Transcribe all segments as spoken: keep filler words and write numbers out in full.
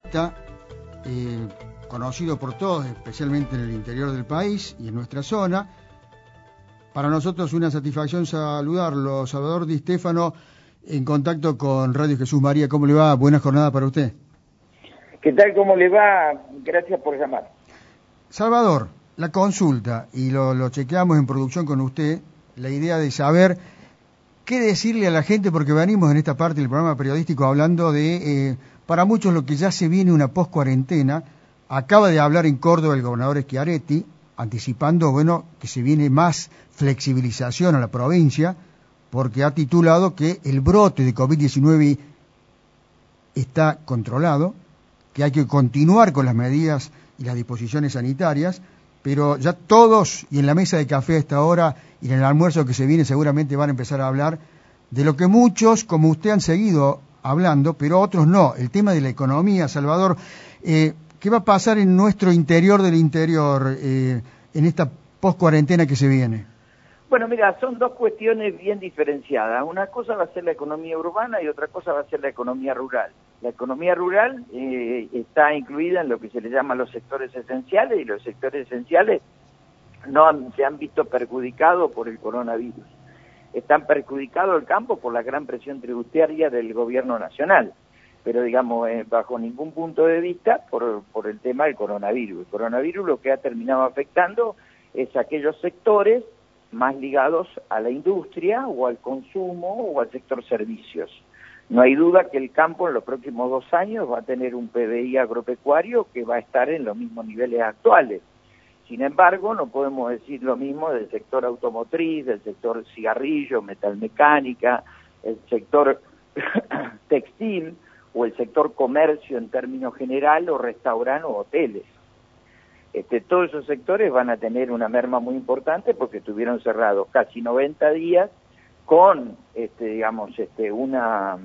Está eh, conocido por todos, especialmente en el interior del país y en nuestra zona. Para nosotros una satisfacción saludarlo. Salvador Di Stefano, en contacto con Radio Jesús María. ¿Cómo le va? Buena jornada para usted. ¿Qué tal? ¿Cómo le va? Gracias por llamar. Salvador, la consulta, y lo, lo chequeamos en producción con usted, la idea de saber qué decirle a la gente, porque venimos en esta parte del programa periodístico hablando de, eh, para muchos lo que ya se viene una post-cuarentena. Acaba de hablar en Córdoba el gobernador Schiaretti, anticipando, bueno, que se viene más flexibilización a la provincia, porque ha titulado que el brote de COVID diecinueve está controlado, que hay que continuar con las medidas y las disposiciones sanitarias, pero ya todos, y en la mesa de café a esta hora, y en el almuerzo que se viene seguramente van a empezar a hablar de lo que muchos, como usted, han seguido hablando, pero otros no, el tema de la economía. Salvador, eh, ¿qué va a pasar en nuestro interior del interior eh, en esta post-cuarentena que se viene? Bueno, mira, son dos cuestiones bien diferenciadas. Una cosa va a ser la economía urbana y otra cosa va a ser la economía rural. La economía rural eh, está incluida en lo que se le llama los sectores esenciales, y los sectores esenciales no han, se han visto perjudicados por el coronavirus. Están perjudicados el campo por la gran presión tributaria del gobierno nacional, pero digamos, eh, bajo ningún punto de vista por, por el tema del coronavirus. El coronavirus lo que ha terminado afectando es aquellos sectores más ligados a la industria o al consumo o al sector servicios. No hay duda que el campo en los próximos dos años va a tener un P B I agropecuario que va a estar en los mismos niveles actuales. Sin embargo, no podemos decir lo mismo del sector automotriz, del sector cigarrillo, metalmecánica, el sector textil o el sector comercio en términos general, o restaurantes o hoteles. Este, todos esos sectores van a tener una merma muy importante porque estuvieron cerrados casi noventa días con, este, digamos, este, una,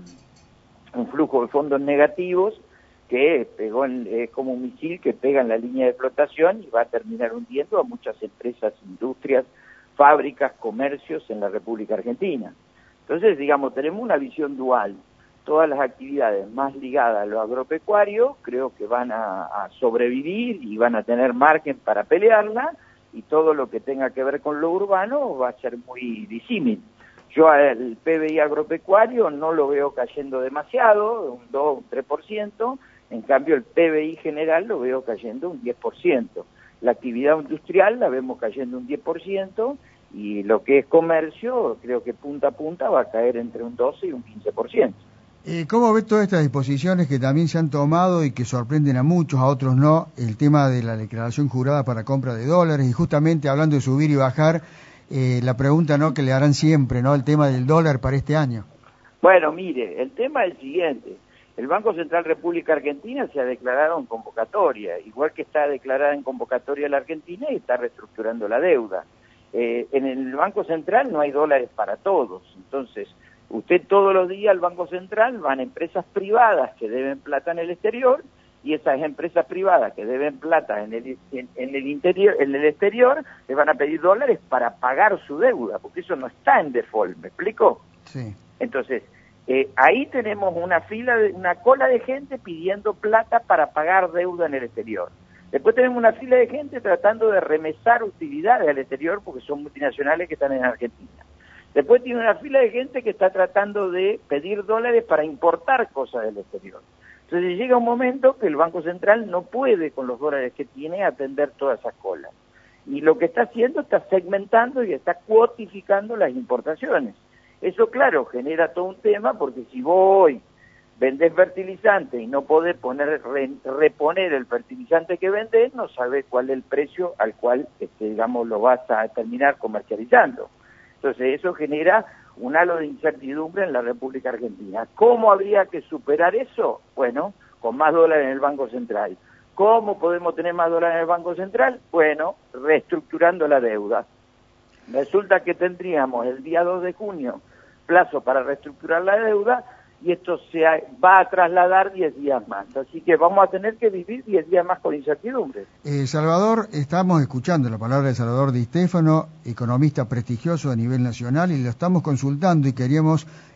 un flujo de fondos negativos que pegó en, es como un misil que pega en la línea de flotación y va a terminar hundiendo a muchas empresas, industrias, fábricas, comercios en la República Argentina. Entonces, digamos, tenemos una visión dual. Todas las actividades más ligadas a lo agropecuario creo que van a, a sobrevivir y van a tener margen para pelearla, y todo lo que tenga que ver con lo urbano va a ser muy disímil. Yo el P B I agropecuario no lo veo cayendo demasiado, un dos, un tres por ciento, en cambio el P B I general lo veo cayendo un diez por ciento. La actividad industrial la vemos cayendo un diez por ciento, y lo que es comercio creo que punta a punta va a caer entre un doce y un quince por ciento. Eh, ¿Cómo ves todas estas disposiciones que también se han tomado y que sorprenden a muchos, a otros no? El tema de la declaración jurada para compra de dólares, y justamente hablando de subir y bajar, eh, la pregunta no que le harán siempre, ¿no? El tema del dólar para este año. Bueno, mire, el tema es el siguiente. El Banco Central República Argentina se ha declarado en convocatoria, igual que está declarada en convocatoria la Argentina, y está reestructurando la deuda. Eh, en el Banco Central no hay dólares para todos, entonces usted todos los días al Banco Central van empresas privadas que deben plata en el exterior, y esas empresas privadas que deben plata en el, en, en el interior, en el exterior, les van a pedir dólares para pagar su deuda, porque eso no está en default, ¿me explico? Sí. Entonces, eh, ahí tenemos una fila, de, una cola de gente pidiendo plata para pagar deuda en el exterior. Después tenemos una fila de gente tratando de remesar utilidades al exterior porque son multinacionales que están en Argentina. Después tiene una fila de gente que está tratando de pedir dólares para importar cosas del exterior. Entonces llega un momento que el Banco Central no puede, con los dólares que tiene, atender todas esas colas. Y lo que está haciendo está segmentando y está cuotificando las importaciones. Eso, claro, genera todo un tema, porque si vos hoy vendés fertilizante y no podés poner, re, reponer el fertilizante que vendés, no sabés cuál es el precio al cual, este, digamos, lo vas a terminar comercializando. Entonces eso genera un halo de incertidumbre en la República Argentina. ¿Cómo habría que superar eso? Bueno, con más dólares en el Banco Central. ¿Cómo podemos tener más dólares en el Banco Central? Bueno, reestructurando la deuda. Resulta que tendríamos el día dos de junio plazo para reestructurar la deuda, y esto se va a trasladar diez días más. Así que vamos a tener que vivir diez días más con incertidumbre. Eh, Salvador, estamos escuchando la palabra de Salvador Di Stefano, economista prestigioso a nivel nacional, y lo estamos consultando, y queríamos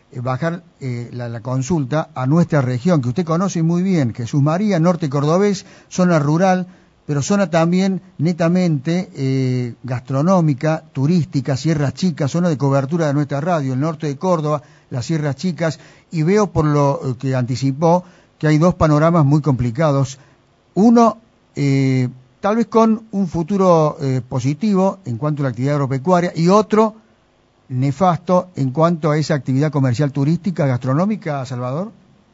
eh, bajar eh, la, la consulta a nuestra región, que usted conoce muy bien, Jesús María, norte cordobés, zona rural, pero zona también netamente eh, gastronómica, turística, Sierras Chicas, zona de cobertura de nuestra radio, el norte de Córdoba, las Sierras Chicas, y veo por lo que anticipó que hay dos panoramas muy complicados. Uno, eh, tal vez con un futuro eh, positivo en cuanto a la actividad agropecuaria, y otro nefasto en cuanto a esa actividad comercial turística, gastronómica, Salvador.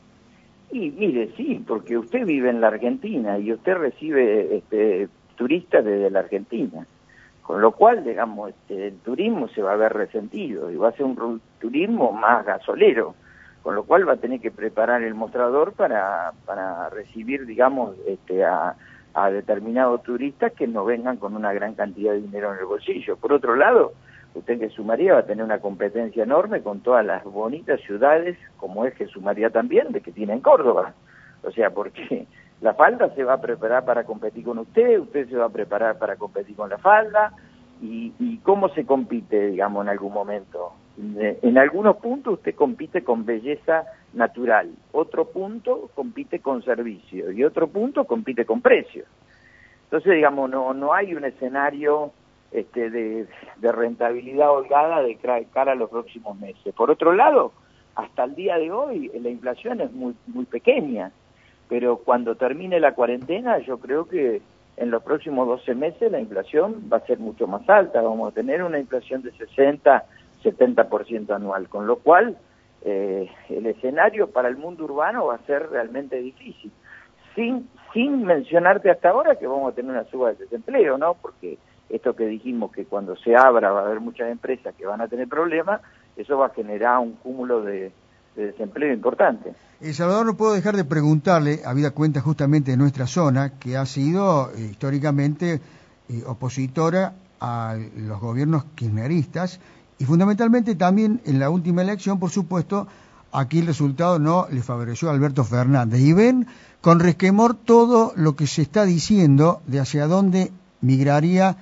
Y mire, sí, porque usted vive en la Argentina y usted recibe este, turistas desde la Argentina, con lo cual, digamos, este, el turismo se va a ver resentido y va a ser un turismo más gasolero, con lo cual va a tener que preparar el mostrador para, para recibir, digamos, este, a, a determinados turistas que no vengan con una gran cantidad de dinero en el bolsillo. Por otro lado, usted en Jesús María va a tener una competencia enorme con todas las bonitas ciudades, como es Jesús María también, de que tiene en Córdoba. O sea, porque la Falda se va a preparar para competir con usted, usted se va a preparar para competir con la Falda, y, y ¿cómo se compite, digamos, en algún momento? En algunos puntos usted compite con belleza natural, otro punto compite con servicio, y otro punto compite con precios. Entonces, digamos, no, no hay un escenario Este, de, de rentabilidad holgada de cara a los próximos meses. Por otro lado, hasta el día de hoy la inflación es muy, muy pequeña, pero cuando termine la cuarentena yo creo que en los próximos doce meses la inflación va a ser mucho más alta, vamos a tener una inflación de sesenta, setenta por ciento anual, con lo cual eh, el escenario para el mundo urbano va a ser realmente difícil, sin, sin mencionarte hasta ahora que vamos a tener una suba de desempleo, ¿no? Porque esto que dijimos que cuando se abra va a haber muchas empresas que van a tener problemas, eso va a generar un cúmulo de, de desempleo importante. El Salvador, no puedo dejar de preguntarle, habida cuenta justamente de nuestra zona, que ha sido eh, históricamente eh, opositora a los gobiernos kirchneristas, y fundamentalmente también en la última elección, por supuesto, aquí el resultado no le favoreció a Alberto Fernández. Y ven con resquemor todo lo que se está diciendo de hacia dónde migraría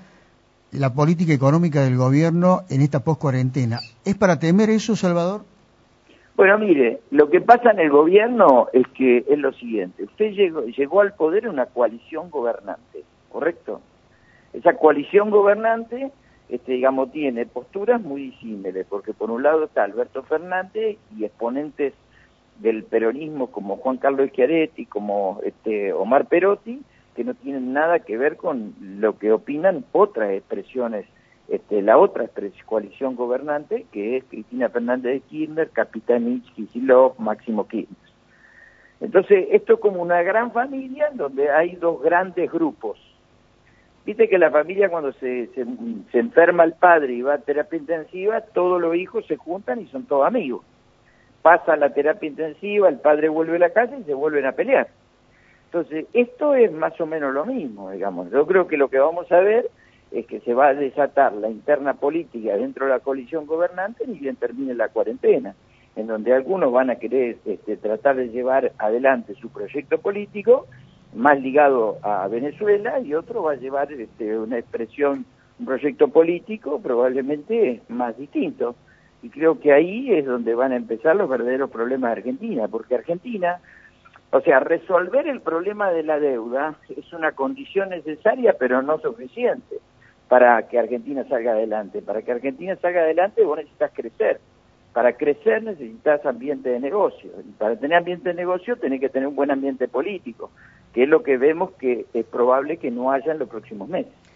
la política económica del gobierno en esta post-cuarentena. ¿Es para temer eso, Salvador? Bueno, mire, lo que pasa en el gobierno es que es lo siguiente. Usted llegó, llegó al poder en una coalición gobernante, ¿correcto? Esa coalición gobernante, este, digamos, tiene posturas muy disímiles, porque por un lado está Alberto Fernández y exponentes del peronismo como Juan Carlos Schiaretti, como este, Omar Perotti, que no tienen nada que ver con lo que opinan otras expresiones, este, la otra coalición gobernante, que es Cristina Fernández de Kirchner, Capitanich, Kicillof, Máximo Kirchner. Entonces, esto es como una gran familia en donde hay dos grandes grupos. Viste que la familia cuando se, se, se enferma el padre y va a terapia intensiva, todos los hijos se juntan y son todos amigos. Pasa la terapia intensiva, el padre vuelve a la casa y se vuelven a pelear. Entonces, esto es más o menos lo mismo, digamos. Yo creo que lo que vamos a ver es que se va a desatar la interna política dentro de la coalición gobernante ni bien termine la cuarentena, en donde algunos van a querer este, tratar de llevar adelante su proyecto político más ligado a Venezuela y otro va a llevar este, una expresión, un proyecto político probablemente más distinto. Y creo que ahí es donde van a empezar los verdaderos problemas de Argentina, porque Argentina... O sea, resolver el problema de la deuda es una condición necesaria, pero no suficiente para que Argentina salga adelante. Para que Argentina salga adelante vos necesitas crecer. Para crecer necesitas ambiente de negocio. Y para tener ambiente de negocio tenés que tener un buen ambiente político, que es lo que vemos que es probable que no haya en los próximos meses.